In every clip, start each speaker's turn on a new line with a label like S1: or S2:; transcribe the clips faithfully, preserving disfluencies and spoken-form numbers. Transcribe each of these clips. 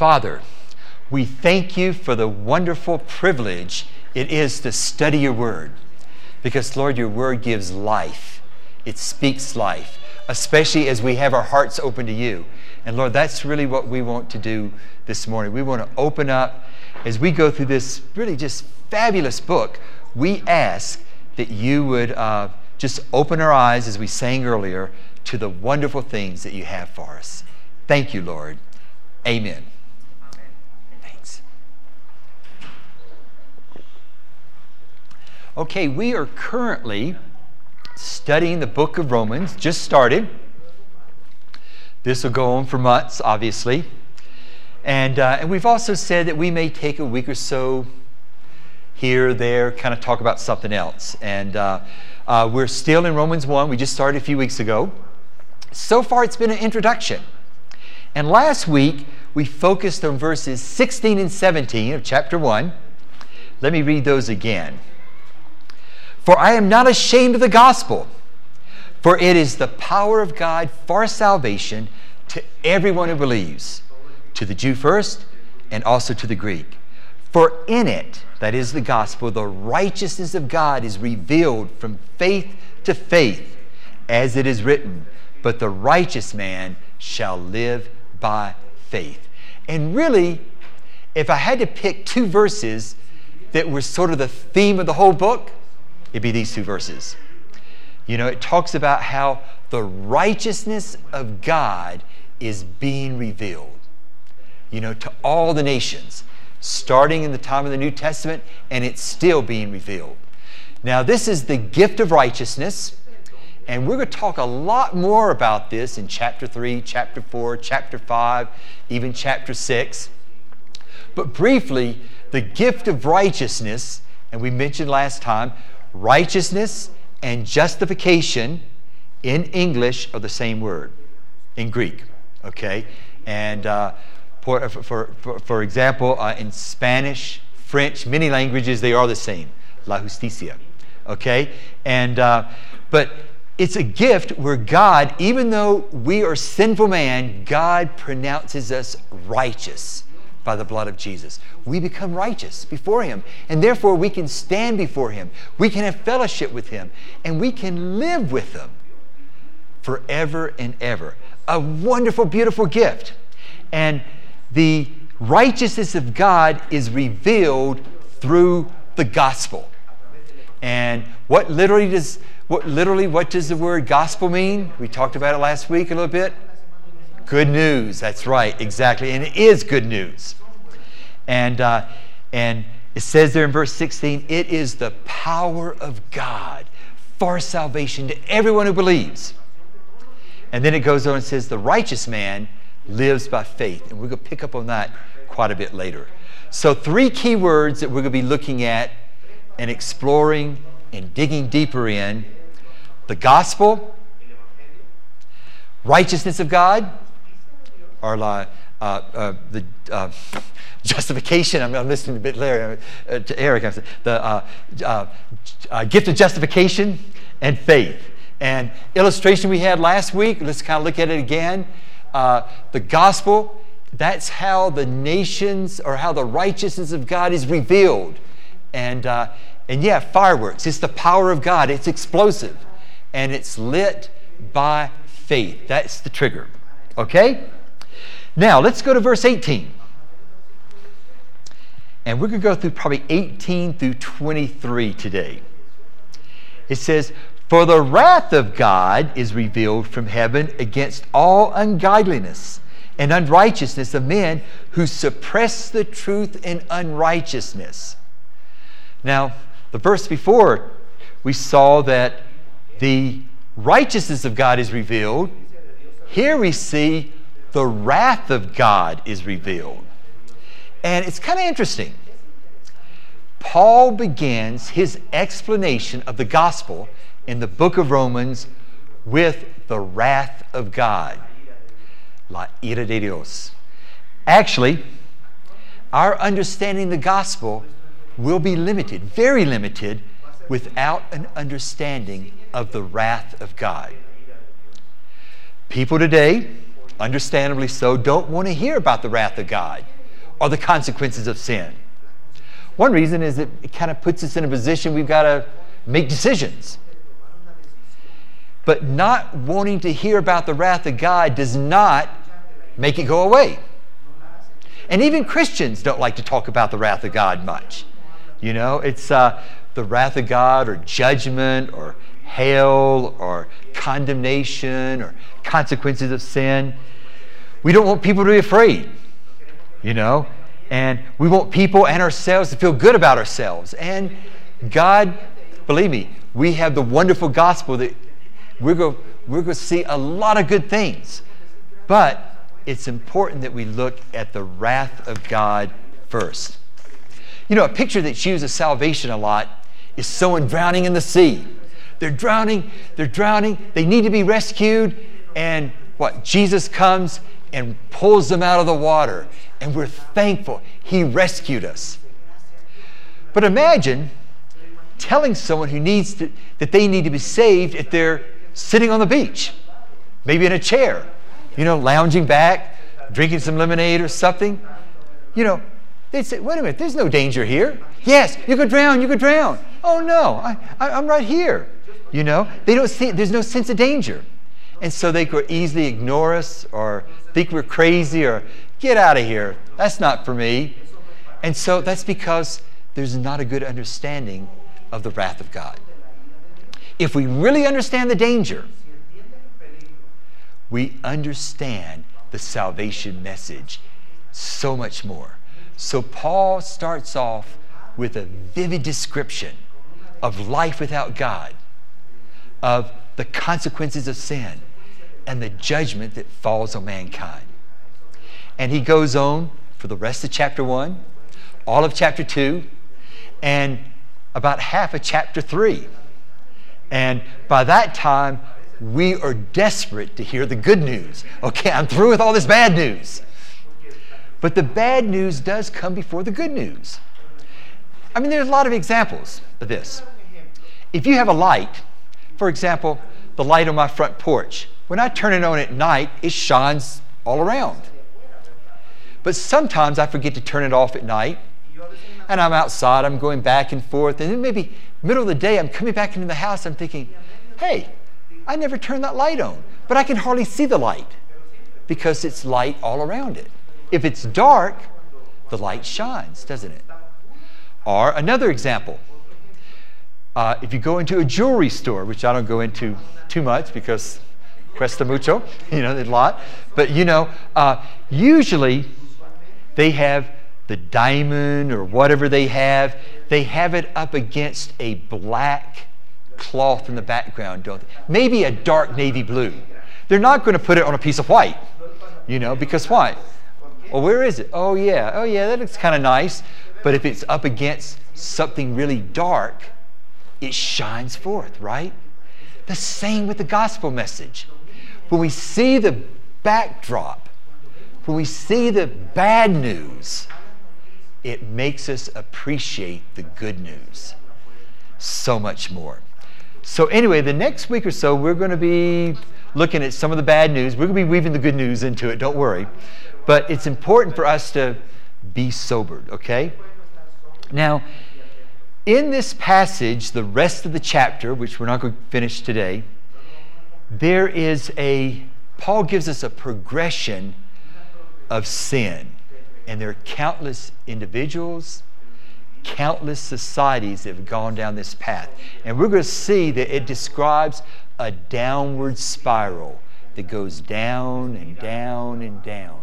S1: Father, we thank you for the wonderful privilege it is to study your word. Because, Lord, your word gives life. It speaks life, especially as we have our hearts open to you. And, Lord, that's really what we want to do this morning. We want to open up as we go through this really just fabulous book. We ask that you would uh, just open our eyes, as we sang earlier, to the wonderful things that you have for us. Thank you, Lord. Amen. Thanks. Okay, we are currently studying the book of Romans, just started. This will go on for months, obviously. And, uh, and we've also said that we may take a week or so here or there, kind of talk about something else. And uh, uh, we're still in Romans one. We just started a few weeks ago. So far, it's been an introduction. And last week, we focused on verses sixteen and seventeen of chapter one. Let me read those again. For I am not ashamed of the gospel, for it is the power of God for salvation to everyone who believes, to the Jew first, and also to the Greek. For in it, that is the gospel, the righteousness of God is revealed from faith to faith, as it is written, but the righteous man shall live by faith. And really, if I had to pick two verses that were sort of the theme of the whole book, it'd be these two verses. You know, it talks about how the righteousness of God is being revealed, you know, to all the nations, starting in the time of the New Testament, and it's still being revealed. Now, this is the gift of righteousness, and we're going to talk a lot more about this in chapter three, chapter four, chapter five, even chapter six. But briefly, the gift of righteousness, and we mentioned last time, righteousness and justification in English are the same word in Greek, okay? And uh, for, for, for, for example, uh, in Spanish, French, many languages, they are the same, la justicia, okay? And, uh, but it's a gift where God, even though we are sinful man, God pronounces us righteous by the blood of Jesus. We become righteous before Him, and therefore we can stand before Him. We can have fellowship with Him, and we can live with Him forever and ever. A wonderful, beautiful gift. And the righteousness of God is revealed through the gospel. And what literally does what literally what does the word gospel mean? We talked about it last week a little bit. Good news. That's right, exactly, and it is good news. And uh, and it says there in verse sixteen, it is the power of God for salvation to everyone who believes. And then it goes on and says the righteous man lives by faith, and we're going to pick up on that quite a bit later. So three key words that we're going to be looking at and exploring and digging deeper in: the gospel, righteousness of God, or uh, uh, the uh, justification. I'm, I'm listening a bit later uh, to Eric. The uh, uh, uh, gift of justification and faith. And illustration we had last week. Let's kind of look at it again. Uh, the gospel. That's how the nations, or how the righteousness of God is revealed. And uh, and yeah, fireworks. It's the power of God. It's explosive, and it's lit by faith. That's the trigger. Okay. Now, let's go to verse eighteen. And we're going to go through probably eighteen through twenty-three today. It says, for the wrath of God is revealed from heaven against all ungodliness and unrighteousness of men who suppress the truth in unrighteousness. Now, the verse before, we saw that the righteousness of God is revealed. Here we see the wrath of God is revealed. And it's kind of interesting. Paul begins his explanation of the gospel in the book of Romans with the wrath of God. La ira de Dios. Actually, our understanding of the gospel will be limited, very limited, without an understanding of the wrath of God. People today understandably so, don't want to hear about the wrath of God or the consequences of sin. One reason is that it kind of puts us in a position we've got to make decisions. But not wanting to hear about the wrath of God does not make it go away. And even Christians don't like to talk about the wrath of God much. You know, it's uh, the wrath of God or judgment or hell or condemnation or consequences of sin. We don't want people to be afraid, you know, and we want people and ourselves to feel good about ourselves. And God, believe me, we have the wonderful gospel that we're going we're going to see a lot of good things. But it's important that we look at the wrath of God first. You know, a picture that's used of salvation a lot is someone drowning in the sea. They're drowning, they're drowning, they need to be rescued, and what? Jesus comes and pulls them out of the water, and we're thankful He rescued us. But imagine telling someone who needs to, that they need to be saved if they're sitting on the beach, maybe in a chair, you know, lounging back, drinking some lemonade or something. You know, they'd say, wait a minute, there's no danger here. Yes, you could drown, you could drown. Oh no, I, I, I'm right here. You know, they don't see, there's no sense of danger. And so they could easily ignore us or think we're crazy or get out of here. That's not for me. And so that's because there's not a good understanding of the wrath of God. If we really understand the danger, we understand the salvation message so much more. So Paul starts off with a vivid description of life without God, of the consequences of sin, and the judgment that falls on mankind. And he goes on for the rest of chapter one, all of chapter two, and about half of chapter three. And by that time, we are desperate to hear the good news. Okay, I'm through with all this bad news. But the bad news does come before the good news. I mean, there's a lot of examples of this. If you have a light, for example, the light on my front porch, when I turn it on at night, it shines all around. But sometimes I forget to turn it off at night, and I'm outside, I'm going back and forth, and then maybe middle of the day, I'm coming back into the house, I'm thinking, hey, I never turned that light on, but I can hardly see the light because it's light all around it. If it's dark, the light shines, doesn't it? Or another example, uh, if you go into a jewelry store, which I don't go into too much because cuesta mucho, you know, there's a lot, but you know, uh, usually they have the diamond or whatever they have, they have it up against a black cloth in the background, don't they? Maybe a dark navy blue. They're not going to put it on a piece of white, you know, because why? Well, where is it? Oh yeah, oh yeah, that looks kind of nice. But if it's up against something really dark, it shines forth, right? The same with the gospel message. When we see the backdrop, when we see the bad news, it makes us appreciate the good news so much more. So anyway, the next week or so, we're going to be looking at some of the bad news. We're going to be weaving the good news into it, don't worry. But it's important for us to be sobered, okay? Now, in this passage, the rest of the chapter, which we're not going to finish today, there is a, Paul gives us a progression of sin. And there are countless individuals, countless societies that have gone down this path. And we're going to see that it describes a downward spiral that goes down and down and down.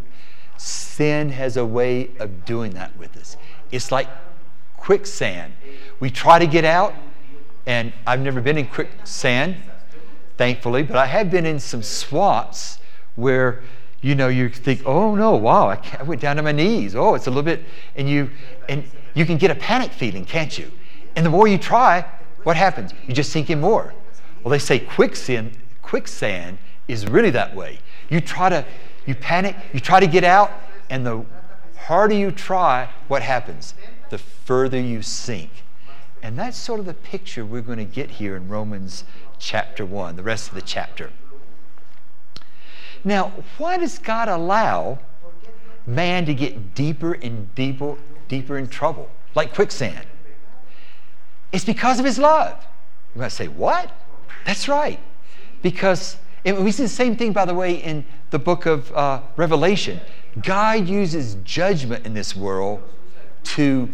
S1: Sin has a way of doing that with us. It's like quicksand. We try to get out, and I've never been in quicksand, thankfully, but I have been in some swamps where, you know, you think, oh no, wow, I, can't, I went down to my knees. Oh, it's a little bit, and you and you can get a panic feeling, can't you? And the more you try, what happens? You just sink in more. Well, they say quicksand, quicksand is really that way. You try to, you panic, you try to get out, and the harder you try, what happens? The further you sink. And that's sort of the picture we're going to get here in Romans chapter one, the rest of the chapter. Now, why does God allow man to get deeper and deeper, deeper in trouble, like quicksand? It's because of his love. You might say, what? That's right. Because, and we see the same thing, by the way, in the book of uh, Revelation. God uses judgment in this world to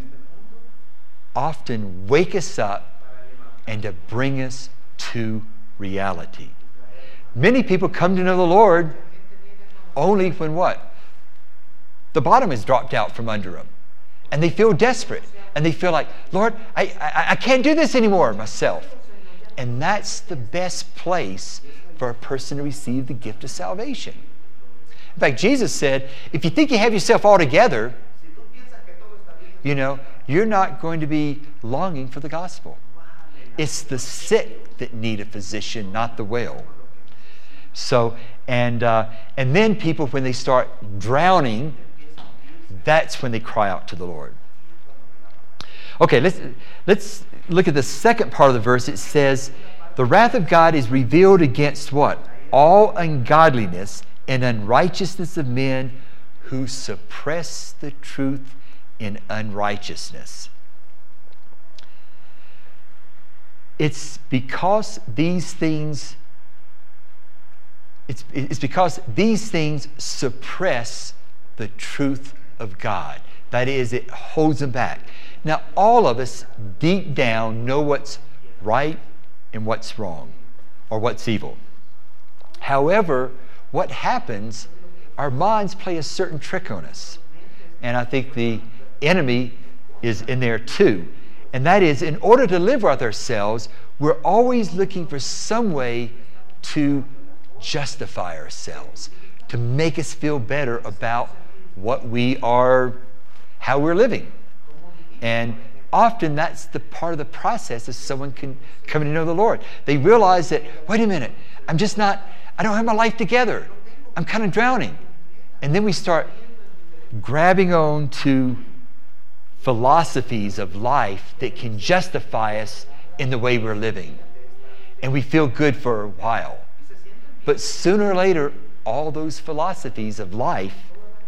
S1: often wake us up and to bring us to reality. Many people come to know the Lord only when what? The bottom is dropped out from under them. And they feel desperate. And they feel like, Lord, I, I, I can't do this anymore myself. And that's the best place for a person to receive the gift of salvation. In fact, Jesus said, if you think you have yourself all together, you know, you're not going to be longing for the gospel. It's the sick that need a physician, not the well. So, and uh, and then people, when they start drowning, that's when they cry out to the Lord. Okay, let's let's look at the second part of the verse. It says, the wrath of God is revealed against what? All ungodliness and unrighteousness of men who suppress the truth in unrighteousness. It's because these things, it's, it's because these things suppress the truth of God. That is, it holds them back. Now, all of us deep down know what's right and what's wrong, or what's evil. However, what happens, our minds play a certain trick on us. And I think the enemy is in there too. And that is, in order to live with ourselves, we're always looking for some way to justify ourselves, to make us feel better about what we are, how we're living. And often that's the part of the process of someone can coming to know the Lord. They realize that, wait a minute, I'm just not, I don't have my life together. I'm kind of drowning. And then we start grabbing on to philosophies of life that can justify us in the way we're living. And we feel good for a while. But sooner or later, all those philosophies of life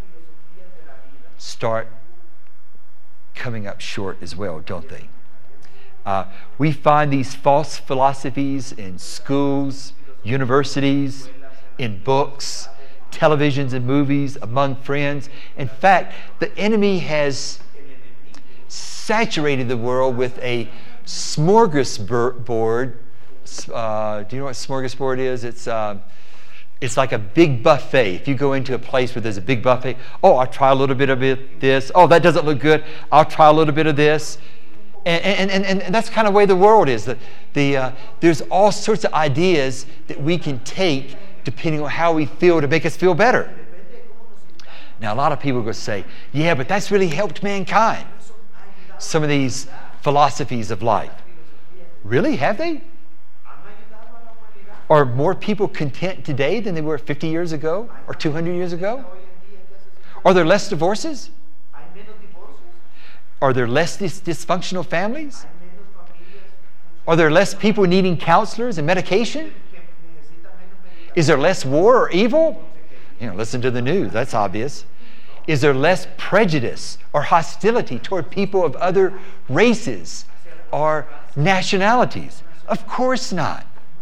S1: start coming up short as well, don't they? Uh, we find these false philosophies in schools, universities, in books, televisions and movies, among friends. In fact, the enemy has saturated the world with a smorgasbord. Uh, do you know what smorgasbord is? It's uh, it's like a big buffet. If you go into a place where there's a big buffet, oh, I'll try a little bit of it, this. Oh, that doesn't look good. I'll try a little bit of this. And, and, and, and that's kind of the way the world is. The, the, uh, there's all sorts of ideas that we can take depending on how we feel to make us feel better. Now, a lot of people are going to say, yeah, but that's really helped mankind. Some of these philosophies of life. Really? Have they? Are more people content today than they were fifty years ago or two hundred years ago? Are there less divorces? Are there less dis- dysfunctional families? Are there less people needing counselors and medication? Is there less war or evil? You know, listen to the news, that's obvious. Is there less prejudice or hostility toward people of other races or nationalities? Of course not.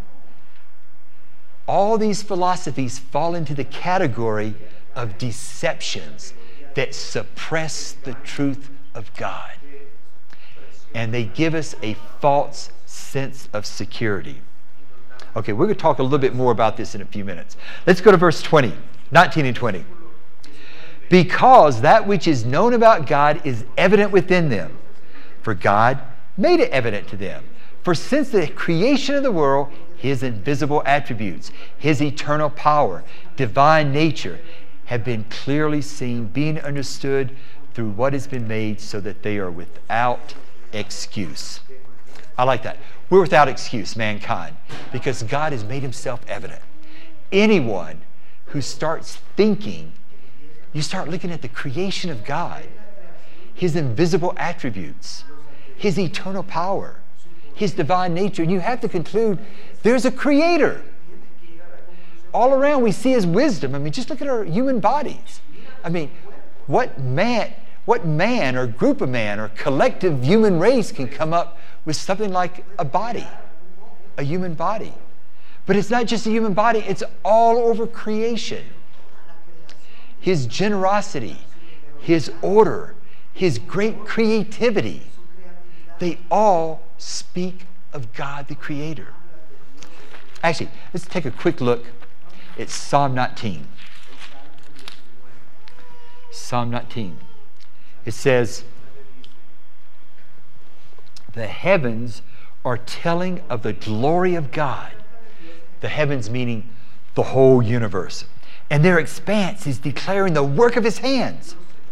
S1: All these philosophies fall into the category of deceptions that suppress the truth of God. And they give us a false sense of security. Okay, we're going to talk a little bit more about this in a few minutes. Let's go to verse twenty, nineteen and twenty. Because that which is known about God is evident within them, for God made it evident to them. For since the creation of the world, His invisible attributes, His eternal power, divine nature, have been clearly seen, being understood through what has been made, so that they are without excuse. I like that. We're without excuse, mankind, because God has made Himself evident. Anyone who starts thinking, you start looking at the creation of God, His invisible attributes, His eternal power, His divine nature, and you have to conclude there's a creator. all around we see his wisdom. I mean, just look at our human bodies. I mean, what man, what man or group of man or collective human race can come up with something like a body, a human body? But it's not just a human body, it's all over creation. His generosity, his order, his great creativity, they all speak of God the Creator. Actually, let's take a quick look at Psalm nineteen. Psalm nineteen. It says, the heavens are telling of the glory of God. The heavens meaning the whole universe. And their expanse is declaring the work of his hands.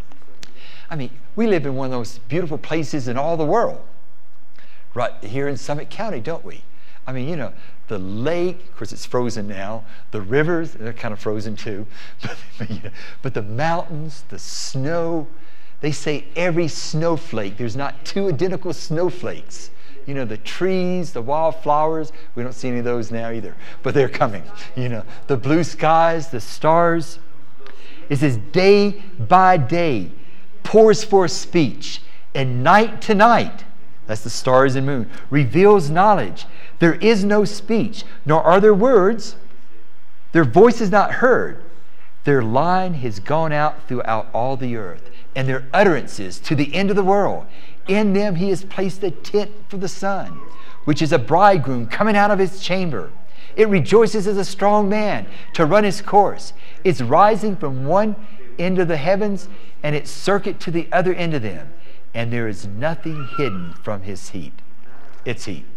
S1: I mean, we live in one of those beautiful places in all the world. Right here in Summit County, don't we? I mean, you know, the lake, of course it's frozen now. The rivers, they're kind of frozen too. But, but, you know, but the mountains, the snow, they say every snowflake, there's not two identical snowflakes. You know, the trees, the wildflowers, we don't see any of those now either, but they're coming. You know, the blue skies, the stars. It says, day by day pours forth speech, and night to night, that's the stars and moon, reveals knowledge. There is no speech, nor are there words. Their voice is not heard. Their line has gone out throughout all the earth, and their utterances to the end of the world. In them he has placed a tent for the sun, which is a bridegroom coming out of his chamber. It rejoices as a strong man to run his course. It's rising from one end of the heavens and its circuit to the other end of them. And there is nothing hidden from his heat. Its heat.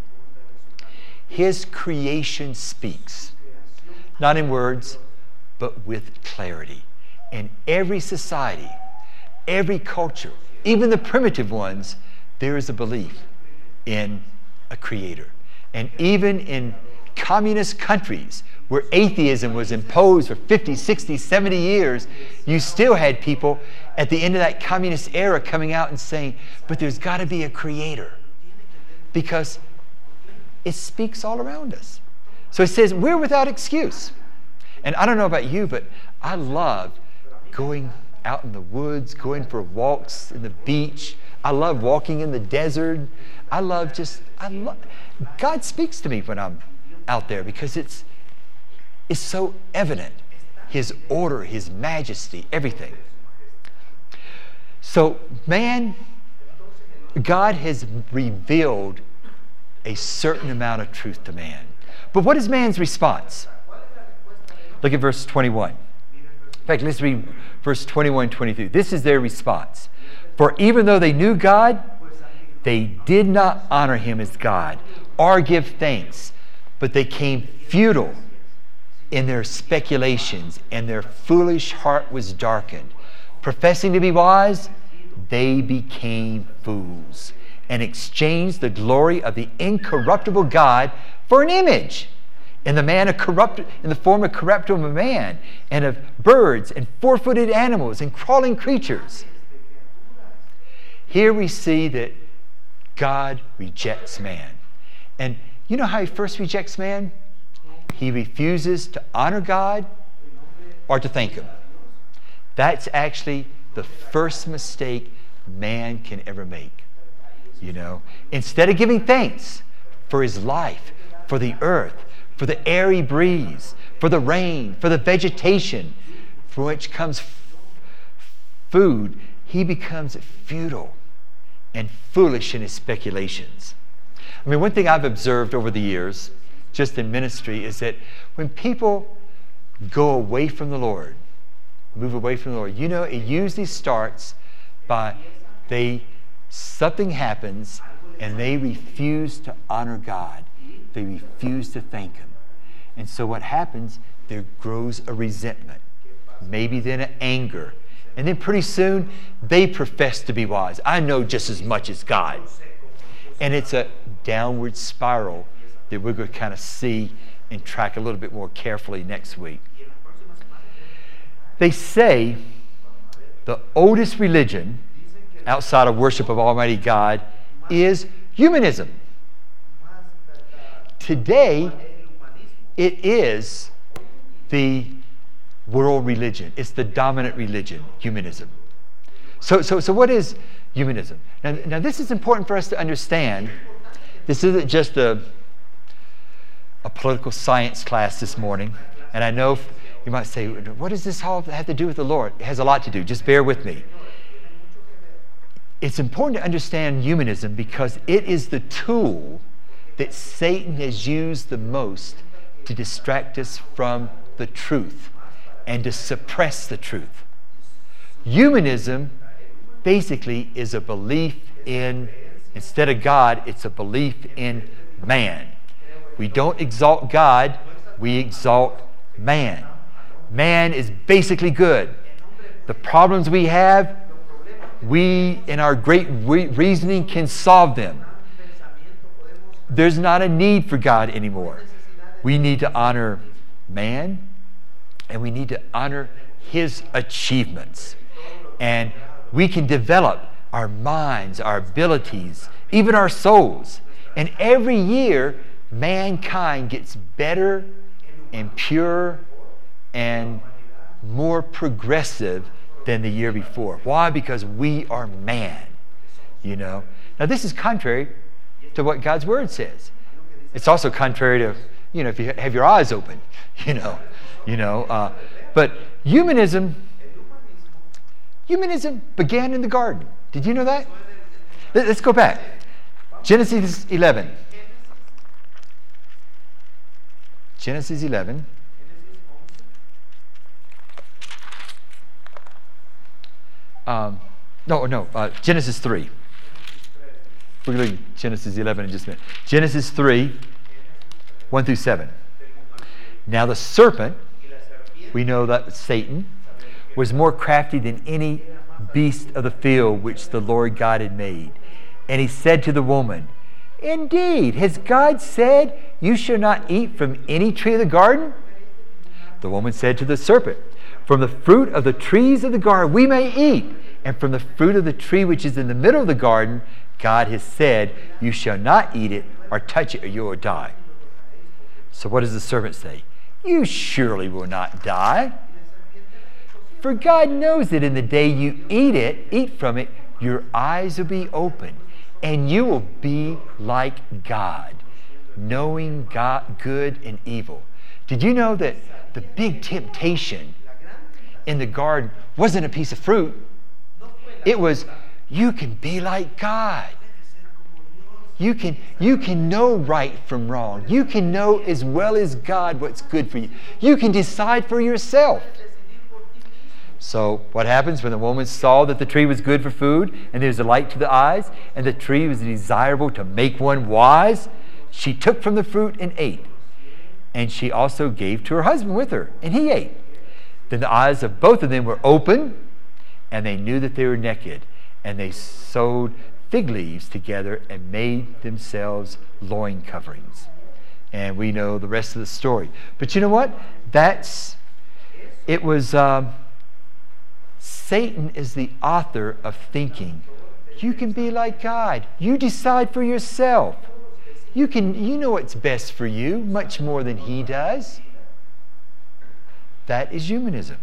S1: His creation speaks, not in words, but with clarity. In every society, every culture, even the primitive ones, there is a belief in a creator. And even in communist countries where atheism was imposed for fifty, sixty, seventy years, you still had people at the end of that communist era coming out and saying, but there's got to be a creator. Because it speaks all around us. So it says, we're without excuse. And I don't know about you, but I love going out in the woods, going for walks in the beach. I love walking in the desert. I love just, I love, God speaks to me when I'm out there because it's, it's so evident. His order, his majesty, everything. So man, God has revealed a certain amount of truth to man. But what is man's response? Look at verse twenty-one. In fact, let's read verse twenty-one, twenty-two. This is their response. For even though they knew God, they did not honor him as God or give thanks, but they came futile in their speculations, and their foolish heart was darkened. Professing to be wise, they became fools and exchanged the glory of the incorruptible God for an image in the man of corrupt, in the form of corruptible man, and of birds and four-footed animals and crawling creatures. Here we see that God rejects man. And you know how he first rejects man? He refuses to honor God or to thank him. That's actually the first mistake man can ever make. You know, instead of giving thanks for his life, for the earth, for the air he breathes, for the rain, for the vegetation, from which comes f- food, he becomes futile and foolish in his speculations. I mean, one thing I've observed over the years, just in ministry, is that when people go away from the Lord, move away from the Lord, you know, it usually starts by they something happens and they refuse to honor God. They refuse to thank him. And so what happens, there grows a resentment, maybe then an anger. And then pretty soon, they profess to be wise. I know just as much as God. And it's a downward spiral that we're going to kind of see and track a little bit more carefully next week. They say the oldest religion outside of worship of Almighty God is humanism. Today, it is the world religion. It's the dominant religion, humanism. So, so, so what is humanism? Now, now, this is important for us to understand. This isn't just a, a political science class this morning. And I know you might say, what does this all have to do with the Lord? It has a lot to do. Just bear with me. It's important to understand humanism because it is the tool that Satan has used the most to distract us from the truth and to suppress the truth. Humanism basically is a belief in, instead of God, it's a belief in man. We don't exalt God, we exalt man. Man is basically good. The problems we have, we, in our great re- reasoning, can solve them. There's not a need for God anymore. We need to honor man, and we need to honor his achievements. And we can develop our minds, our abilities, even our souls. And every year, mankind gets better and purer and more progressive than the year before. Why? Because we are man, you know. Now, this is contrary to what God's Word says. It's also contrary to, you know, if you have your eyes open, you know, you know. Uh, but humanism, humanism began in the garden. Did you know that? Let's go back. Genesis eleven. Genesis eleven. Um, no, no, uh, Genesis three. We're going to look at Genesis eleven in just a minute. Genesis three, one through seven. Now the serpent, we know that Satan, was more crafty than any beast of the field which the Lord God had made. And he said to the woman, indeed, has God said, you shall not eat from any tree of the garden? The woman said to the serpent, from the fruit of the trees of the garden we may eat, and from the fruit of the tree which is in the middle of the garden, God has said, you shall not eat it or touch it or you will die. So what does the serpent say? You surely will not die. For God knows that in the day you eat it, eat from it, your eyes will be open, and you will be like God, knowing God, good and evil. Did you know that the big temptation in the garden wasn't a piece of fruit? It was, you can be like God. You can, you can know right from wrong. You can know as well as God what's good for you. You can decide for yourself. So what happens when the woman saw that the tree was good for food, and there was a light to the eyes, and the tree was desirable to make one wise? She took from the fruit and ate. And she also gave to her husband with her, and he ate. Then the eyes of both of them were open, and they knew that they were naked. And they sewed fig leaves together and made themselves loin coverings. And we know the rest of the story. But you know what? That's, it was, um, Satan is the author of thinking. You can be like God. You decide for yourself. You can, you know what's best for you much more than he does. That is humanism.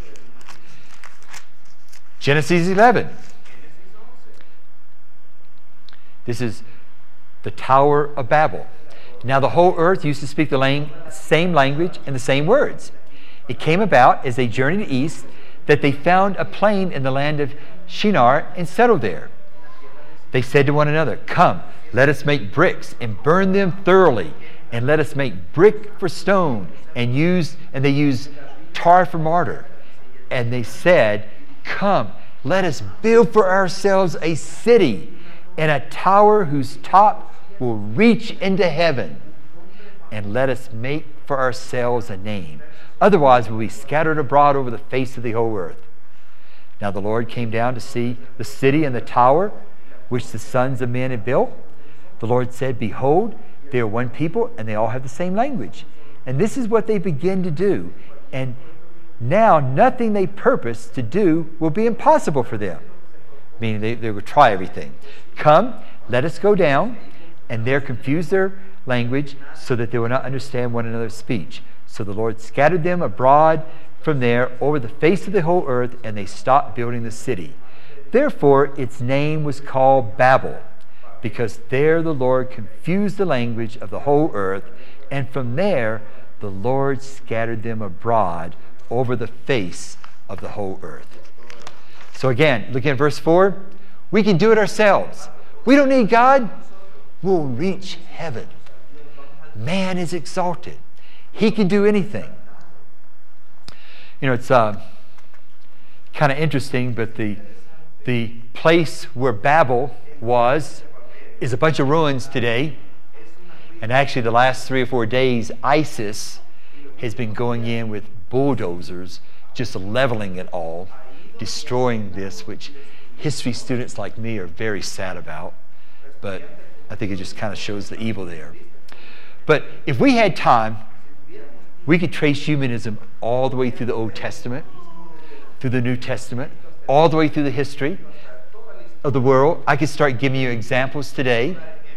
S1: Genesis eleven. This is the Tower of Babel. Now the whole earth used to speak the lang- same language and the same words. It came about as they journeyed east that they found a plain in the land of Shinar and settled there. They said to one another, come, let us make bricks and burn them thoroughly, and let us make brick for stone, and use and they used tar for mortar. And they said, come, let us build for ourselves a city and a tower whose top will reach into heaven, and let us make for ourselves a name. Otherwise we'll be scattered abroad over the face of the whole earth. Now the Lord came down to see the city and the tower which the sons of men had built. The Lord said, behold, they are one people, and they all have the same language. And this is what they begin to do. And now nothing they purpose to do will be impossible for them. Meaning they, they will try everything. Come, let us go down, and there confuse their language so that they will not understand one another's speech. So the Lord scattered them abroad from there over the face of the whole earth, and they stopped building the city. Therefore its name was called Babel, because there the Lord confused the language of the whole earth, and from there the Lord scattered them abroad over the face of the whole earth. So again, look at verse four. We can do it ourselves. We don't need God. We'll reach heaven. Man is exalted. He can do anything. You know, it's uh, kind of interesting, but the, the place where Babel was is a bunch of ruins today. And actually the last three or four days, ISIS has been going in with bulldozers, just leveling it all, destroying this, which history students like me are very sad about. But I think it just kind of shows the evil there. But if we had time, we could trace humanism all the way through the Old Testament, through the New Testament, all the way through the history of the world. I could start giving you examples today.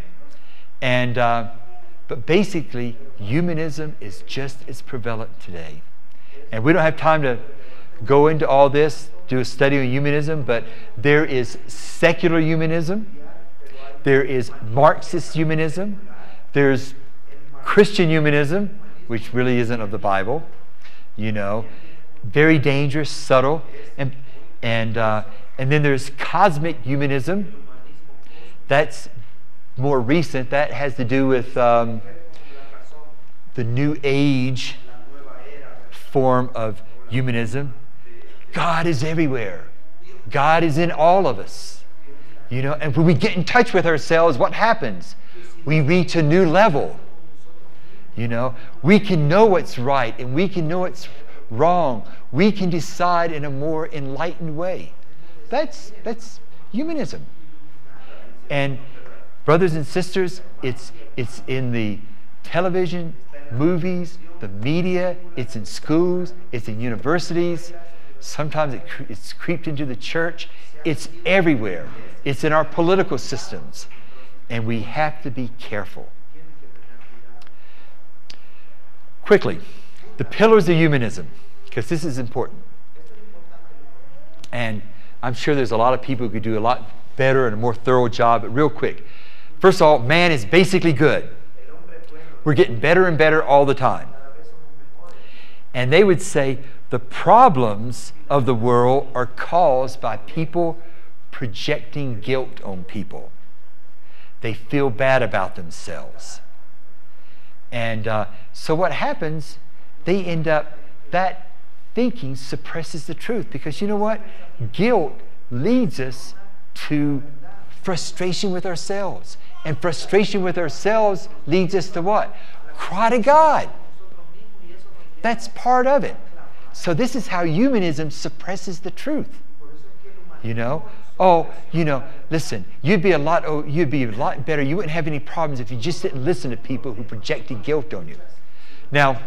S1: And uh, but basically, humanism is just as prevalent today. And we don't have time to go into all this, do a study on humanism, but there is secular humanism. There is Marxist humanism. There's Christian humanism, which really isn't of the Bible. You know, very dangerous, subtle. And, and, uh, and then there's cosmic humanism. That's more recent. That has to do with um, the New Age form of humanism. God is everywhere. God is in all of us. You know, and when we get in touch with ourselves, what happens? We reach a new level. You know, we can know what's right and we can know what's wrong. We can decide in a more enlightened way. That's that's humanism. And brothers and sisters, it's it's in the television, movies, the media, it's in schools, it's in universities. Sometimes it, it's creeped into the church. It's everywhere. It's in our political systems. And we have to be careful. Quickly, the pillars of humanism, because this is important. And I'm sure there's a lot of people who could do a lot better and a more thorough job, but real quick. First of all, man is basically good. We're getting better and better all the time. And they would say the problems of the world are caused by people projecting guilt on people. They feel bad about themselves. And uh, so what happens, they end up, that thinking suppresses the truth. Because you know what? Guilt leads us to frustration with ourselves. And frustration with ourselves leads us to what? Cry to God. That's part of it. So this is how humanism suppresses the truth. You know? Oh, you know, listen, you'd be a lot oh, you'd be a lot better. You wouldn't have any problems if you just didn't listen to people who projected guilt on you. Now,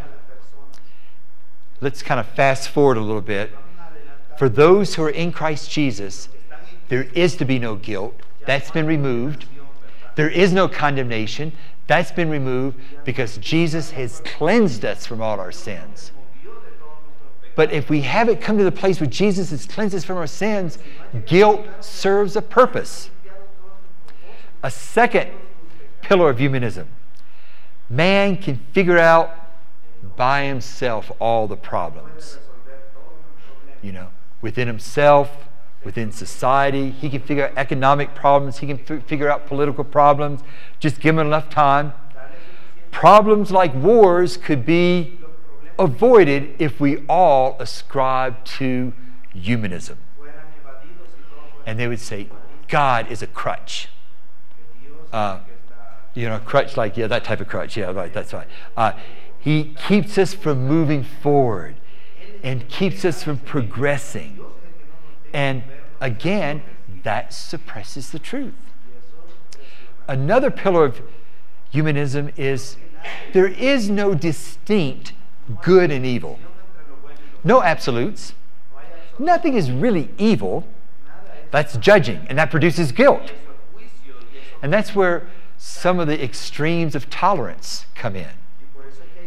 S1: let's kind of fast forward a little bit. For those who are in Christ Jesus, there is to be no guilt. That's been removed. There is no condemnation. That's been removed because Jesus has cleansed us from all our sins. But if we haven't come to the place where Jesus has cleansed us from our sins, guilt serves a purpose. A second pillar of humanism. Man can figure out by himself all the problems. You know, within himself, within society. He can figure out economic problems. He can f- figure out political problems. Just give him enough time. Problems like wars could be avoided if we all ascribe to humanism. And they would say, God is a crutch. Uh, you know, a crutch like, yeah, that type of crutch. Yeah, right, that's right. Uh, he keeps us from moving forward and keeps us from progressing. And again, that suppresses the truth. Another pillar of humanism is there is no distinct good and evil. No absolutes. Nothing is really evil. That's judging, and that produces guilt. And that's where some of the extremes of tolerance come in.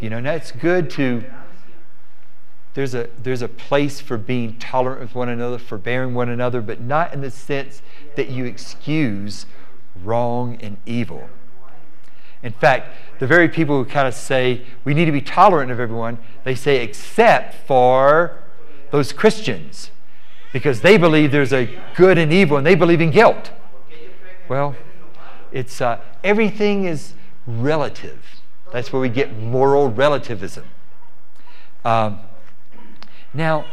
S1: You know, now it's good to, there's a, there's a place for being tolerant with one another, forbearing one another, but not in the sense that you excuse wrong and evil. In fact, the very people who kind of say we need to be tolerant of everyone, they say except for those Christians, because they believe there's a good and evil, and they believe in guilt. Well, it's uh, everything is relative. That's where we get moral relativism. Um, now,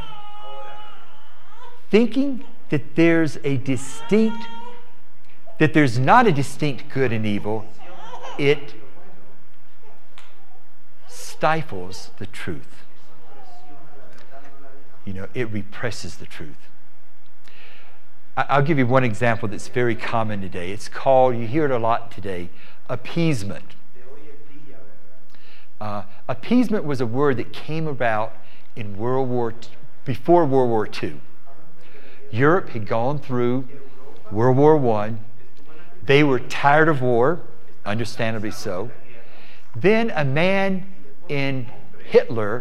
S1: thinking that there's a distinct, that there's not a distinct good and evil, it stifles the truth. You know, it represses the truth. I'll give you one example that's very common today. It's called, you hear it a lot today, appeasement. Uh, appeasement was a word that came about in World War Two, before World War Two. Europe had gone through World War One. They were tired of war, understandably so. Then a man in Hitler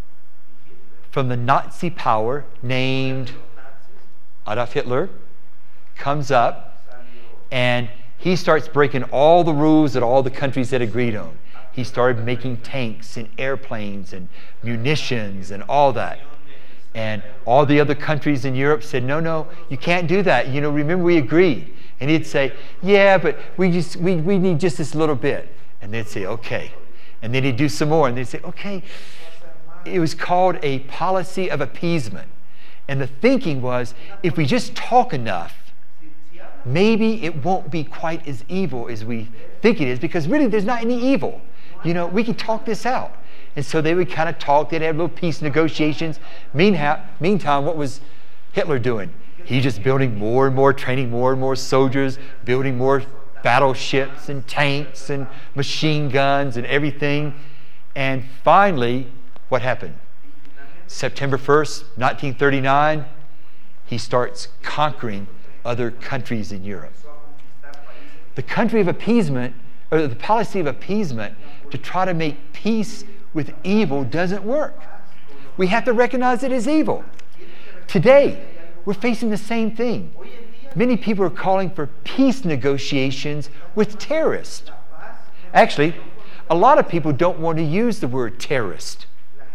S1: from the Nazi power named Adolf Hitler comes up, and he starts breaking all the rules that all the countries had agreed on. He started making tanks and airplanes and munitions and all that. And all the other countries in Europe said, no, no, you can't do that. You know, remember we agreed. And he'd say, yeah, but we just we, we need just this little bit. And they'd say, okay. And then he'd do some more. And they'd say, okay. It was called a policy of appeasement. And the thinking was, if we just talk enough, maybe it won't be quite as evil as we think it is, because really there's not any evil. You know, we can talk this out. And so they would kind of talk. They'd have little peace negotiations. Meanwhile, meantime, what was Hitler doing? He just building more and more, training more and more soldiers, building more battleships and tanks and machine guns and everything. And finally, what happened? September first, nineteen thirty-nine, he starts conquering other countries in Europe. The country of appeasement, or the policy of appeasement to try to make peace with evil doesn't work. We have to recognize it as evil. Today, we're facing the same thing. Many people are calling for peace negotiations with terrorists. Actually, a lot of people don't want to use the word terrorist,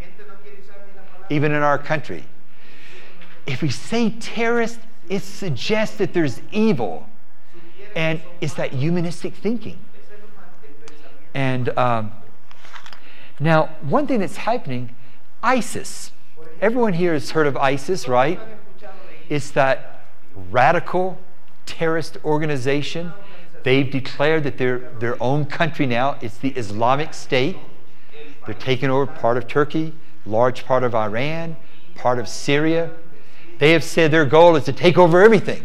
S1: even in our country. If we say terrorist, it suggests that there's evil, and it's that humanistic thinking. And um, now, one thing that's happening, ISIS. Everyone here has heard of ISIS, right? It's that radical terrorist organization. They've declared that they're their own country now. It's the Islamic State. They're taking over part of Turkey, large part of Iran, part of Syria. They have said their goal is to take over everything.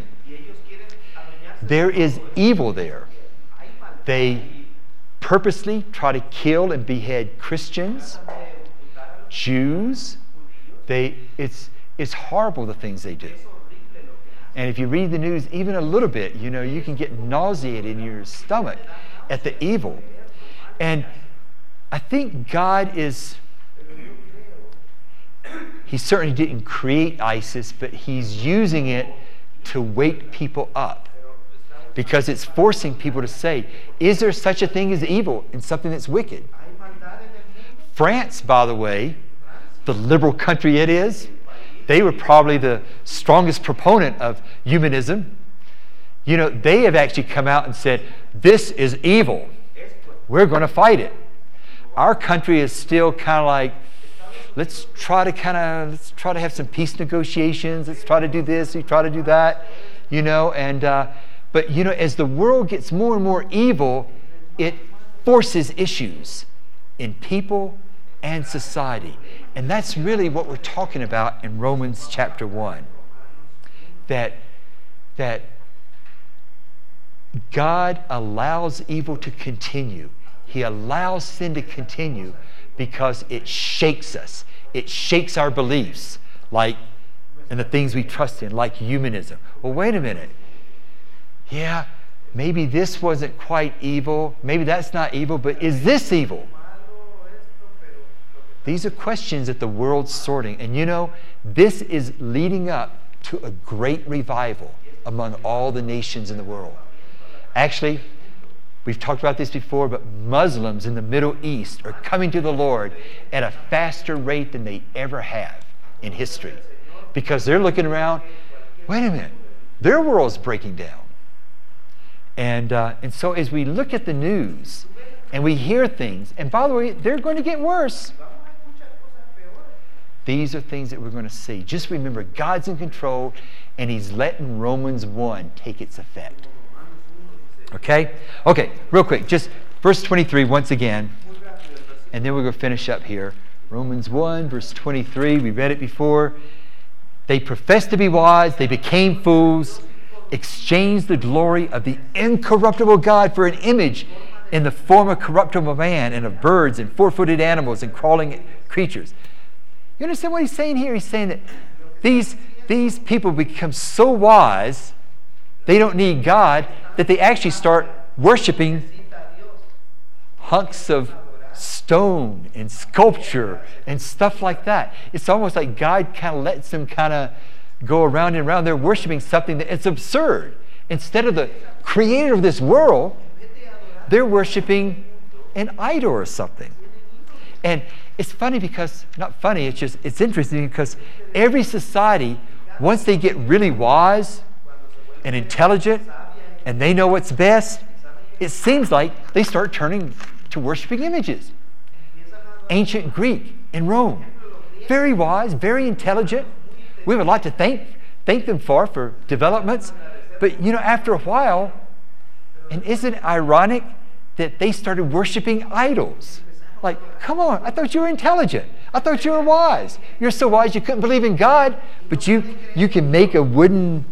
S1: There is evil there. They purposely try to kill and behead Christians, Jews. They, it's, it's horrible, the things they do. And if you read the news even a little bit, you know, you can get nauseated in your stomach at the evil. And I think God is, He certainly didn't create ISIS, but He's using it to wake people up. Because it's forcing people to say, is there such a thing as evil and something that's wicked? France, by the way, the liberal country it is, they were probably the strongest proponent of humanism. You know, they have actually come out and said, this is evil. We're going to fight it. Our country is still kind of like, let's try to kind of, let's try to have some peace negotiations. Let's try to do this. We try to do that. You know, and, uh, but, you know, as the world gets more and more evil, it forces issues in people and society. And that's really what we're talking about in Romans chapter one. That, that God allows evil to continue. He allows sin to continue because it shakes us. It shakes our beliefs, like, and the things we trust in, like humanism. Well, wait a minute. Yeah, maybe this wasn't quite evil. Maybe that's not evil, but is this evil? These are questions that the world's sorting. And you know, this is leading up to a great revival among all the nations in the world. Actually, we've talked about this before, but Muslims in the Middle East are coming to the Lord at a faster rate than they ever have in history. Because they're looking around, wait a minute, their world's breaking down. And, uh, and so as we look at the news and we hear things, and by the way, they're going to get worse. These are things that we're going to see. Just remember, God's in control, and He's letting Romans one take its effect. Okay? Okay, real quick, just verse twenty-three once again, and then we're going to finish up here. Romans one, verse twenty-three, we read it before. They professed to be wise, they became fools, exchanged the glory of the incorruptible God for an image in the form of corruptible man and of birds and four-footed animals and crawling creatures. You understand what he's saying here? He's saying that these, these people become so wise, they don't need God, that they actually start worshiping hunks of stone and sculpture and stuff like that. It's almost like God kind of lets them kind of go around and around. They're worshiping something that it's absurd. Instead of the creator of this world, they're worshiping an idol or something. And it's funny because, not funny, it's just, it's interesting because every society, once they get really wise and intelligent and they know what's best, it seems like they start turning to worshiping images. Ancient Greek in Rome, very wise, very intelligent. We have a lot to thank, thank them for, for developments. But, you know, after a while, and isn't it ironic that they started worshiping idols? Like, come on, I thought you were intelligent. I thought you were wise. You're so wise you couldn't believe in God, but you, you can make a wooden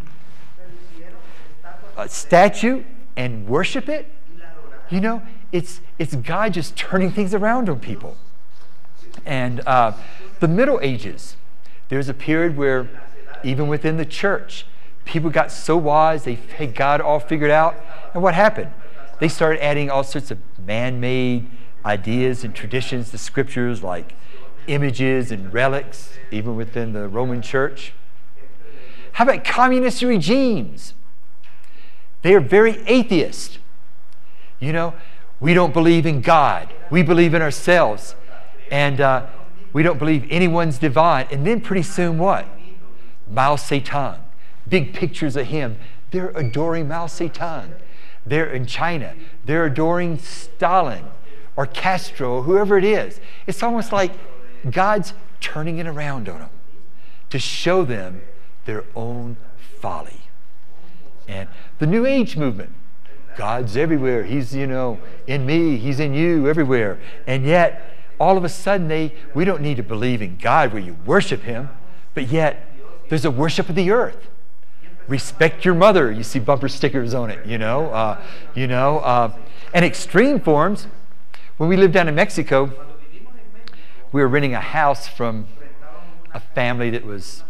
S1: uh, statue and worship it. You know, it's, it's God just turning things around on people. And uh, the Middle Ages, there's a period where even within the church, people got so wise, they had God all figured out. And what happened? They started adding all sorts of man-made ideas and traditions to scriptures, like images and relics, even within the Roman church. How about communist regimes? They are very atheist. You know, we don't believe in God. We believe in ourselves. And uh, we don't believe anyone's divine. And then pretty soon what? Mao Zedong. Big pictures of him. They're adoring Mao Zedong. They're in China. They're adoring Stalin or Castro or whoever it is. It's almost like God's turning it around on them to show them their own folly. And the New Age movement, God's everywhere. He's, you know, in me. He's in you, everywhere. And yet, all of a sudden, they we don't need to believe in God where you worship Him, but yet there's a worship of the earth. Respect your mother. You see bumper stickers on it, you know. Uh, you know, uh, and extreme forms. When we lived down in Mexico, we were renting a house from a family that was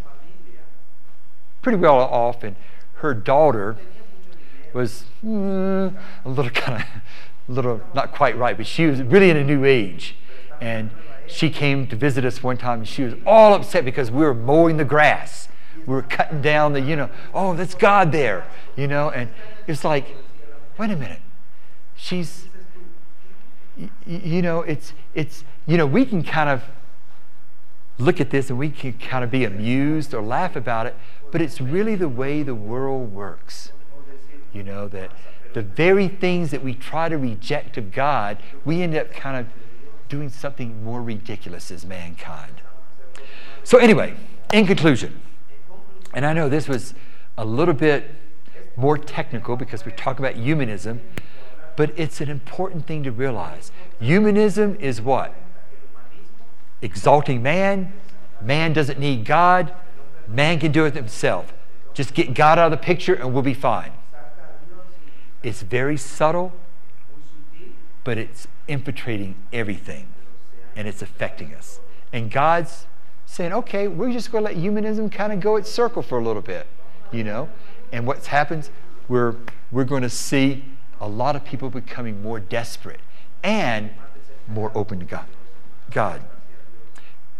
S1: pretty well off, and her daughter was mm, a little kind of, a little not quite right, but she was really in a new age. And she came to visit us one time, and she was all upset because we were mowing the grass. We were cutting down the, you know, oh, that's God there, you know. And it's like, wait a minute. She's, y- you know, it's, it's, you know, we can kind of look at this and we can kind of be amused or laugh about it, but it's really the way the world works. You know, that the very things that we try to reject of God, we end up kind of doing something more ridiculous as mankind. So anyway, in conclusion, and I know this was a little bit more technical because we're talking about humanism, but it's an important thing to realize. Humanism is what? Exalting man. Man doesn't need God. Man can do it himself. Just get God out of the picture and we'll be fine. It's very subtle, but it's infiltrating everything, and it's affecting us. And God's saying, okay, we're just going to let humanism kind of go its circle for a little bit, you know. And what happens, we're, we're going to see a lot of people becoming more desperate and more open to God. God.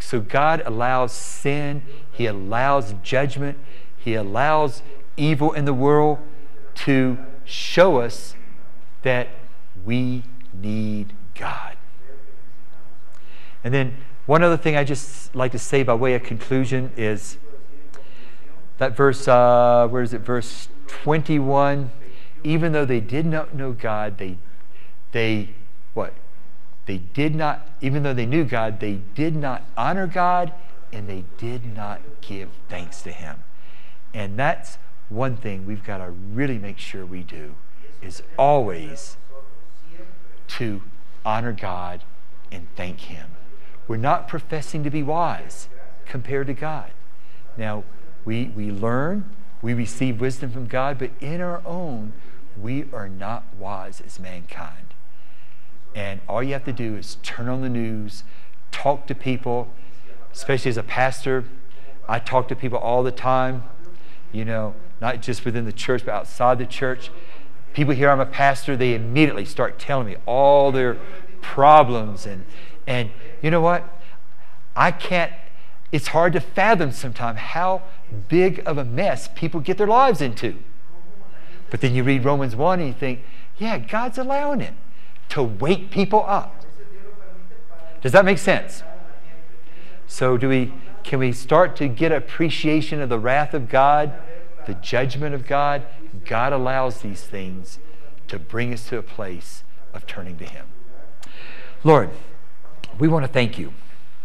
S1: So God allows sin. He allows judgment. He allows evil in the world to show us that we need God. And then one other thing I just like to say by way of conclusion is that verse, uh, where is it? Verse twenty-one. Even though they did not know God, they, they, what? They did not, even though they knew God, they did not honor God, and they did not give thanks to Him. And that's one thing we've got to really make sure we do, is always to honor God and thank Him. We're not professing to be wise compared to God. Now, we, we learn, we receive wisdom from God, but in our own, we are not wise as mankind. And all you have to do is turn on the news, talk to people, especially as a pastor. I talk to people all the time, you know, not just within the church, but outside the church. People hear I'm a pastor, they immediately start telling me all their problems. And, and you know what? I can't, it's hard to fathom sometimes how big of a mess people get their lives into. But then you read Romans one and you think, yeah, God's allowing it to wake people up. Does that make sense? So do we, can we start to get appreciation of the wrath of God, the judgment of God? God allows these things to bring us to a place of turning to Him. Lord, we want to thank You.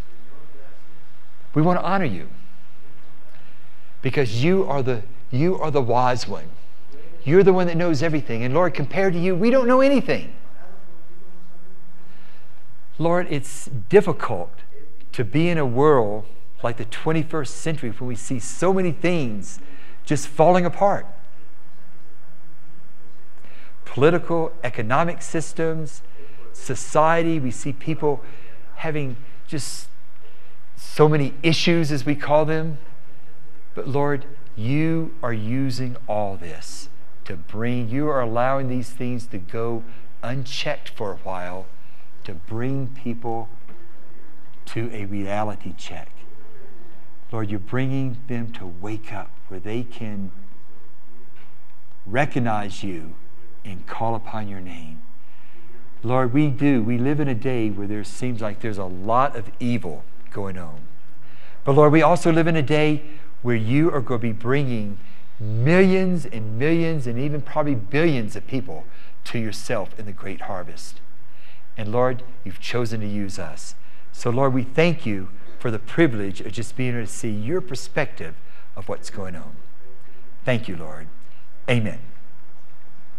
S1: We want to honor You because You are the, You are the wise one. You're the one that knows everything. And Lord, compared to You, we don't know anything. Lord, it's difficult to be in a world like the twenty-first century when we see so many things just falling apart. Political, economic systems, society, we see people having just so many issues, as we call them. But Lord, You are using all this to bring, You are allowing these things to go unchecked for a while to bring people to a reality check. Lord, You're bringing them to wake up where they can recognize You and call upon Your name. Lord, we do. We live in a day where there seems like there's a lot of evil going on. But Lord, we also live in a day where You are going to be bringing millions and millions and even probably billions of people to Yourself in the great harvest. And Lord, You've chosen to use us. So Lord, we thank You for the privilege of just being able to see Your perspective of what's going on. Thank You, Lord. Amen.